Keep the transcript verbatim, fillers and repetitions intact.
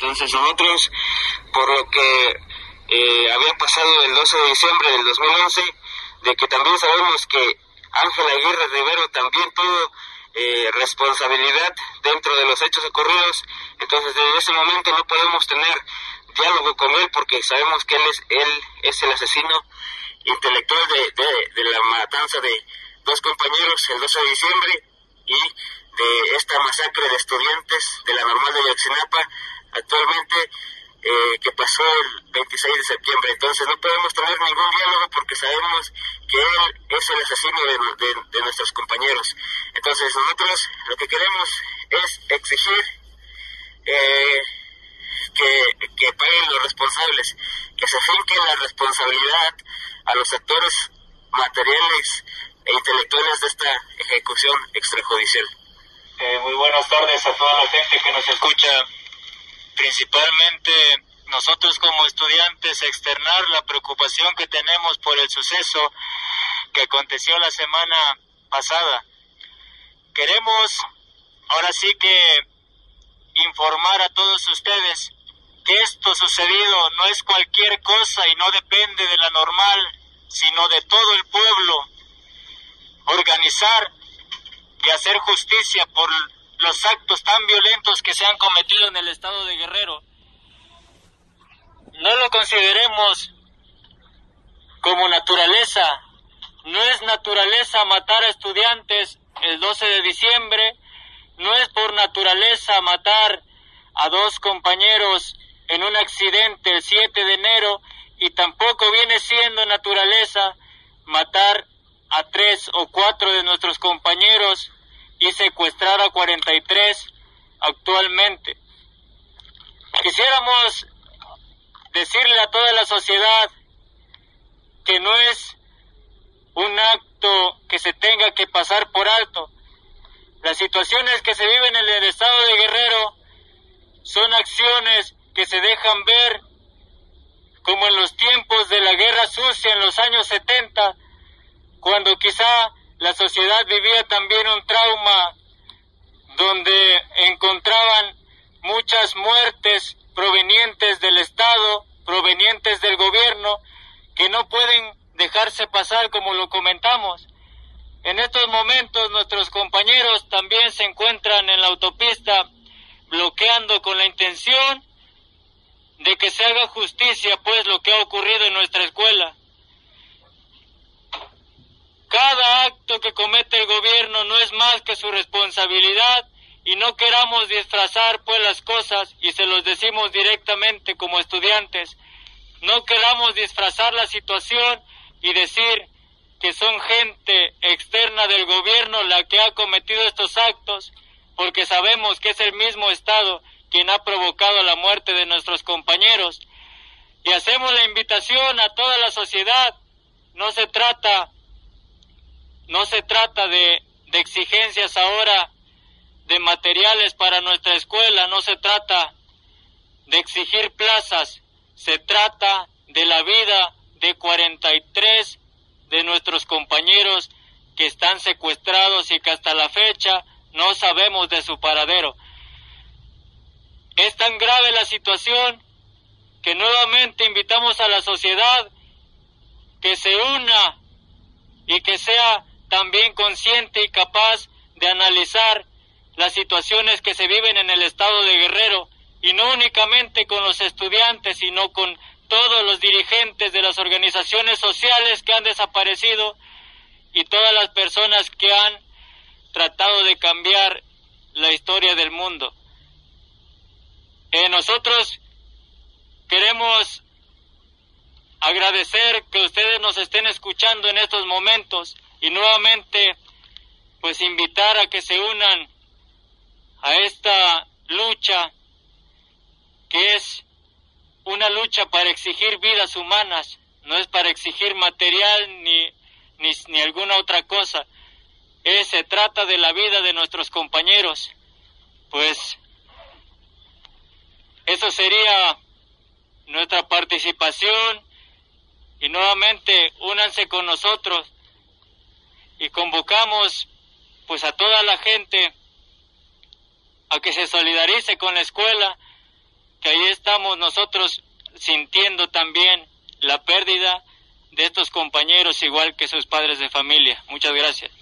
Entonces nosotros, por lo que eh, había pasado el doce de diciembre del dos mil once, de que también sabemos que Ángel Aguirre Rivero también tuvo eh, responsabilidad dentro de los hechos ocurridos, entonces desde ese momento no podemos tener diálogo con él porque sabemos que él es, él es el asesino intelectual de, de, de la matanza de dos compañeros el doce de diciembre y de esta masacre de estudiantes de la Normal de Ayotzinapa actualmente eh, que pasó el veintiséis de septiembre. Entonces no podemos tener ningún diálogo porque sabemos que él es el asesino de, de, de nuestros compañeros. Entonces nosotros lo que queremos es exigir eh, que, que paguen los responsables, que se finque la responsabilidad a los actores materiales e intelectuales de esta ejecución extrajudicial. Eh, muy buenas tardes a toda la gente que nos escucha. Principalmente nosotros como estudiantes externar la preocupación que tenemos por el suceso que aconteció la semana pasada. Queremos ahora sí que informar a todos ustedes que esto sucedido no es cualquier cosa y no depende de la Normal, sino de todo el pueblo. Organizar y hacer justicia por los actos tan violentos que se han cometido en el estado de Guerrero. No lo consideremos como naturaleza. No es naturaleza matar a estudiantes el doce de diciembre, no es por naturaleza matar a dos compañeros en un accidente el siete de enero y tampoco viene siendo naturaleza matar a tres o cuatro de nuestros compañeros y secuestrar a cuarenta y tres actualmente. Quisiéramos decirle a toda la sociedad que no es un acto que se tenga que pasar por alto. Las situaciones que se viven en el estado de Guerrero son acciones que se dejan ver como en los tiempos de la Guerra Sucia en los años setenta, cuando quizá la sociedad vivía también un trauma donde encontraban muchas muertes provenientes del Estado, provenientes del gobierno, que no pueden dejarse pasar como lo comentamos. En estos momentos nuestros compañeros también se encuentran en la autopista bloqueando con la intención de que se haga justicia pues lo que ha ocurrido en nuestra escuela. Cada acto que comete el gobierno no es más que su responsabilidad y no queramos disfrazar pues las cosas y se los decimos directamente como estudiantes. No queramos disfrazar la situación y decir que son gente externa del gobierno la que ha cometido estos actos, porque sabemos que es el mismo Estado quien ha provocado la muerte de nuestros compañeros. Y hacemos la invitación a toda la sociedad. No se trata, no se trata de, de exigencias ahora de materiales para nuestra escuela, no se trata de exigir plazas, se trata de la vida de cuarenta y tres de nuestros compañeros que están secuestrados y que hasta la fecha no sabemos de su paradero. Es tan grave la situación que nuevamente invitamos a la sociedad que se una y que sea también consciente y capaz de analizar las situaciones que se viven en el estado de Guerrero, y no únicamente con los estudiantes, sino con todos los dirigentes de las organizaciones sociales que han desaparecido y todas las personas que han tratado de cambiar la historia del mundo. Eh, nosotros queremos agradecer que ustedes nos estén escuchando en estos momentos y nuevamente pues invitar a que se unan a esta lucha que es una lucha para exigir vidas humanas, no es para exigir material ni, ni, ni alguna otra cosa. Eh, se trata de la vida de nuestros compañeros. Pues eso sería nuestra participación y nuevamente únanse con nosotros y convocamos pues a toda la gente a que se solidarice con la escuela, que ahí estamos nosotros sintiendo también la pérdida de estos compañeros igual que sus padres de familia. Muchas gracias.